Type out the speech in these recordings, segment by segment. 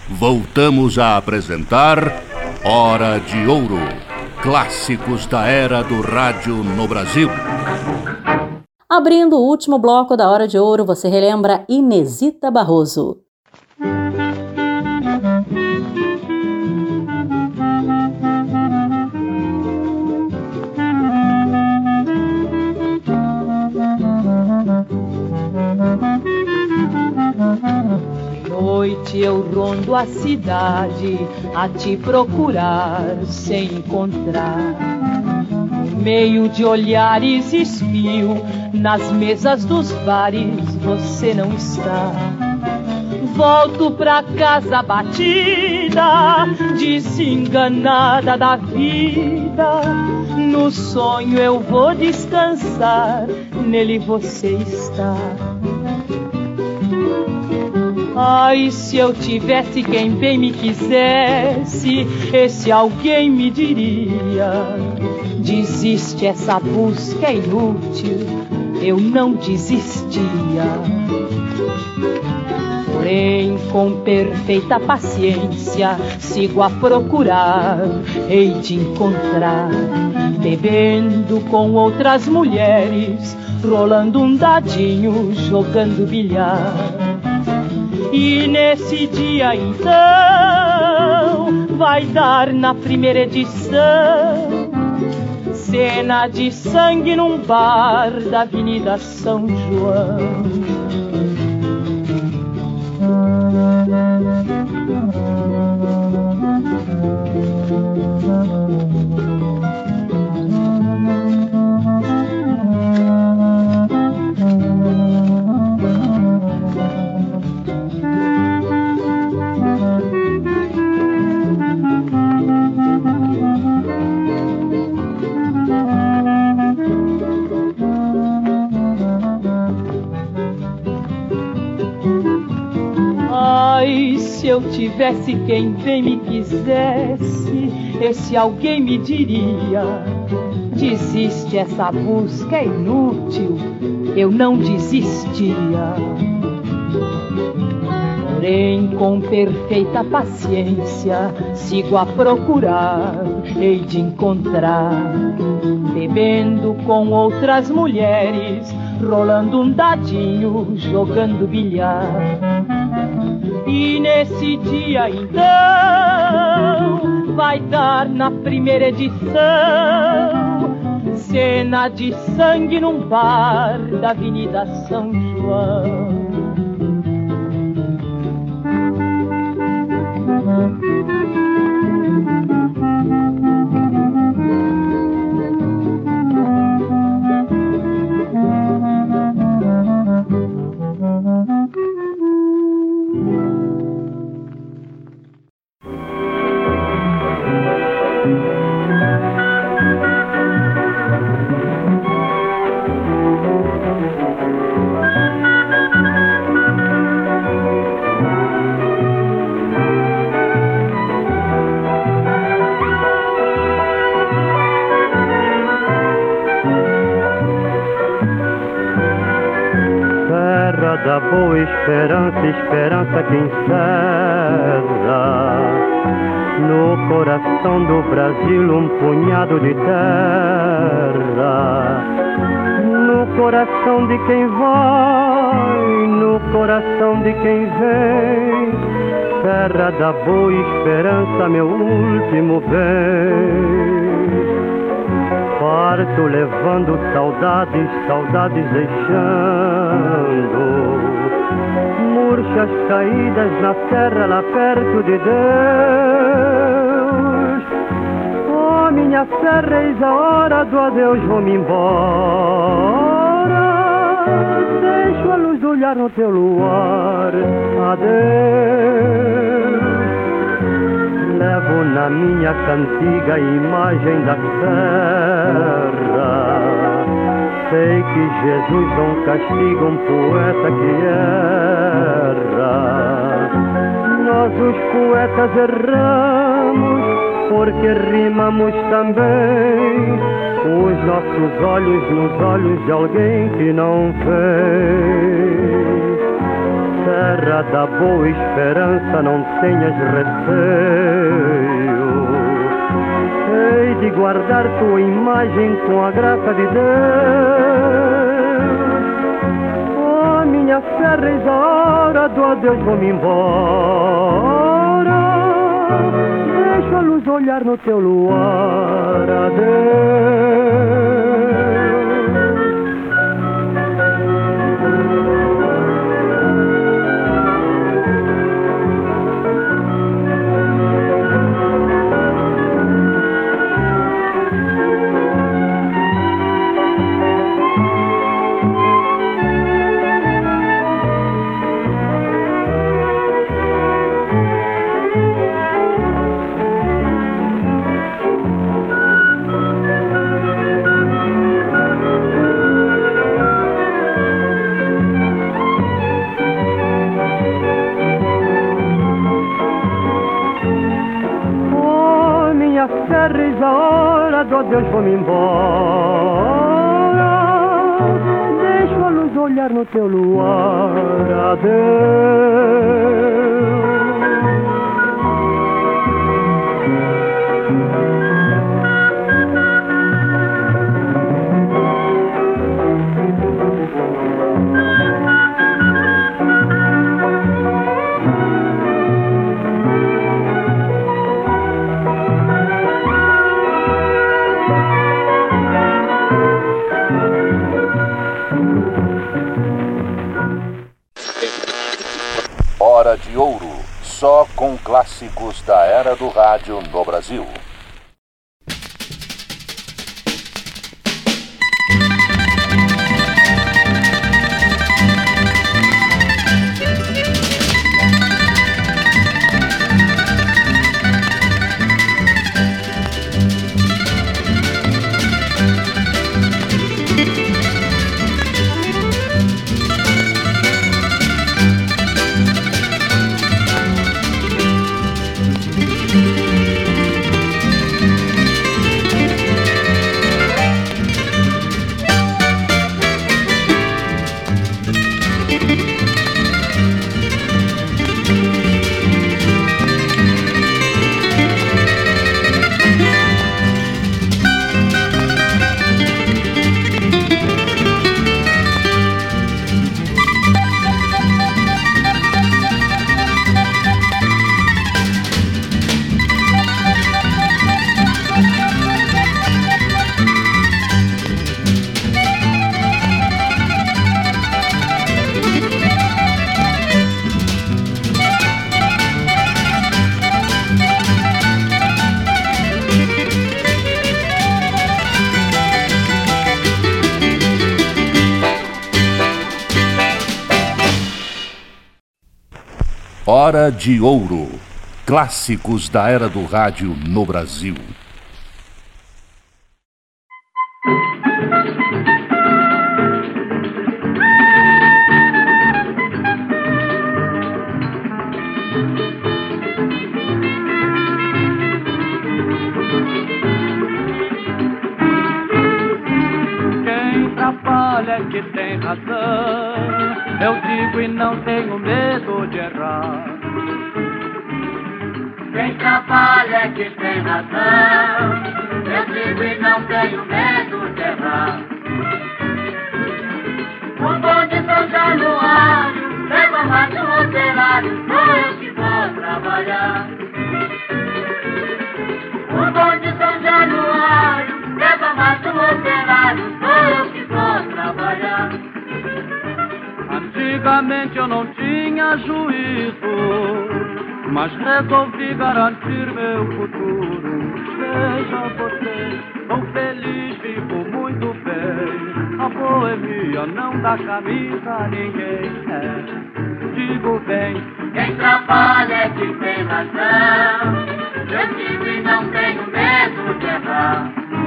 voltamos a apresentar Hora de Ouro, clássicos da era do rádio no Brasil. Abrindo o último bloco da Hora de Ouro, você relembra Inesita Barroso. Noite eu rondo a cidade a te procurar sem encontrar. No meio de olhares espio, nas mesas dos bares você não está. Volto pra casa batida, desenganada da vida. No sonho eu vou descansar, nele você está. Ai, se eu tivesse quem bem me quisesse, esse alguém me diria: desiste, essa busca é inútil. Eu não desistia. Porém, com perfeita paciência, sigo a procurar, hei de encontrar, bebendo com outras mulheres, rolando um dadinho, jogando bilhar. E nesse dia então vai dar na primeira edição cena de sangue num bar da Avenida São João. Se eu tivesse quem bem me quisesse, esse alguém me diria: desiste, essa busca é inútil. Eu não desistia. Porém, com perfeita paciência, sigo a procurar, hei de encontrar, bebendo com outras mulheres, rolando um dadinho, jogando bilhar. E nesse dia então vai dar na primeira edição cena de sangue num bar da Avenida São João. Da boa esperança, esperança que encerra no coração do Brasil um punhado de terra. No coração de quem vai, no coração de quem vem, terra da boa esperança, meu último bem. Parto levando saudades, saudades deixando murchas caídas na terra lá perto de Deus. Oh, minha serra, eis a hora do adeus, vou-me embora. Deixo a luz do olhar no teu luar, adeus. Levo na minha cantiga a imagem da terra. Sei que Jesus não castiga um poeta que erra. Nós os poetas erramos porque rimamos também os nossos olhos nos olhos de alguém que não vê. terra da boa esperança, não tenhas receio. Hei de guardar tua imagem com a graça de Deus. Oh, minha fé, reis, a hora do adeus, vou-me embora. Deixa a luz olhar no teu luar, adeus. A hora do adeus, vou-me embora. Deixa a luz olhar no teu luar, adeus. Hora de Ouro, só com clássicos da era do rádio no Brasil. Hora de Ouro, clássicos da era do rádio no Brasil. Quem trabalha é que tem razão, eu digo e não tenho medo de errar. Quem trabalha é que tem razão, eu digo e não tenho medo de errar. O bom de São Januário leva mais um operário, sou eu que vou trabalhar. O bom de São Januário leva mais um operário, sou eu que vou trabalhar. Antigamente eu não tinha juízo, mas resolvi garantir meu futuro. Seja você, sou feliz, vivo muito bem. A boemia não dá camisa a ninguém. Digo bem, quem trabalha é que tem razão, eu digo e não tenho medo de errar.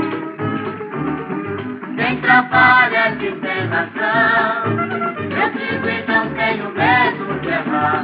Quem trabalha é que tem razão, eu digo e não tenho medo de errar.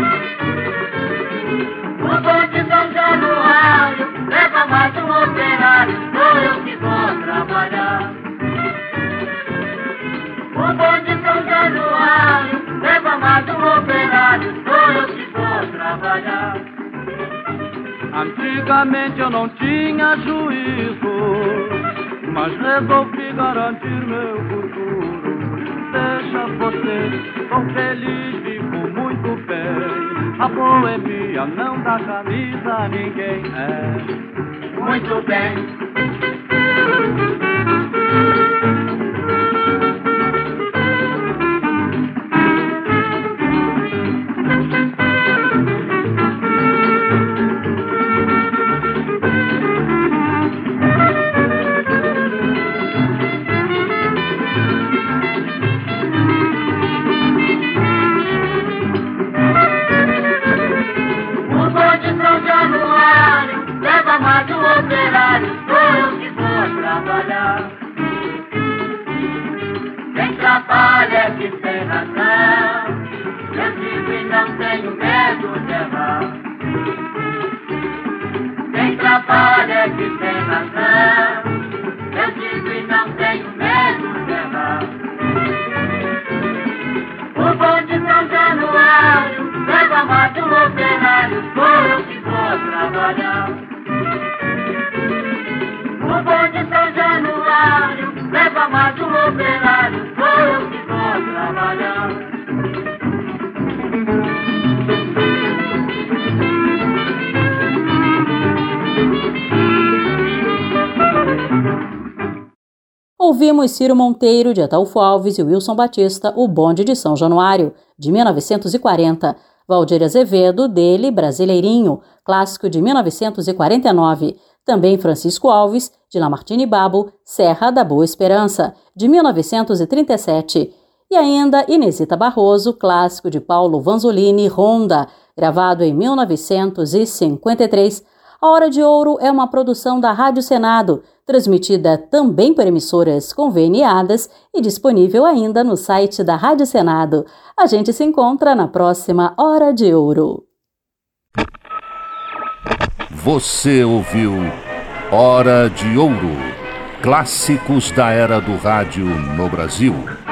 O bom de São Januário leva mais um operário, sou eu que vou trabalhar. O bom de São Januário leva mais um operário. operário, sou eu que vou trabalhar. Antigamente eu não tinha juízo, mas resolvi garantir meu futuro. Deixa você, sou feliz, vivo muito bem. A boemia não dá camisa a ninguém, Muito bem. Mais um operário, sou eu que vou trabalhar. Quem trabalha é que tem razão, eu digo e não tenho medo de errar. Quem trabalha é que tem razão, eu digo e não tenho medo de errar. O bonde São Januário leva mais um operário, sou eu que vou trabalhar. O bonde São Januário leva mais um operário, sou eu que vou trabalhar. Ouvimos Ciro Monteiro, de Ataúfo Alves e Wilson Batista, O Bonde de São Januário, de 1940. Valdir Azevedo, dele, Brasileirinho, clássico de 1949. Também Francisco Alves, de Lamartine Babo, Serra da Boa Esperança, de 1937. E ainda Inesita Barroso, clássico de Paulo Vanzolini, Ronda, gravado em 1953. A Hora de Ouro é uma produção da Rádio Senado, transmitida também por emissoras conveniadas e disponível ainda no site da Rádio Senado. A gente se encontra na próxima Hora de Ouro. Você ouviu Hora de Ouro, clássicos da era do rádio no Brasil.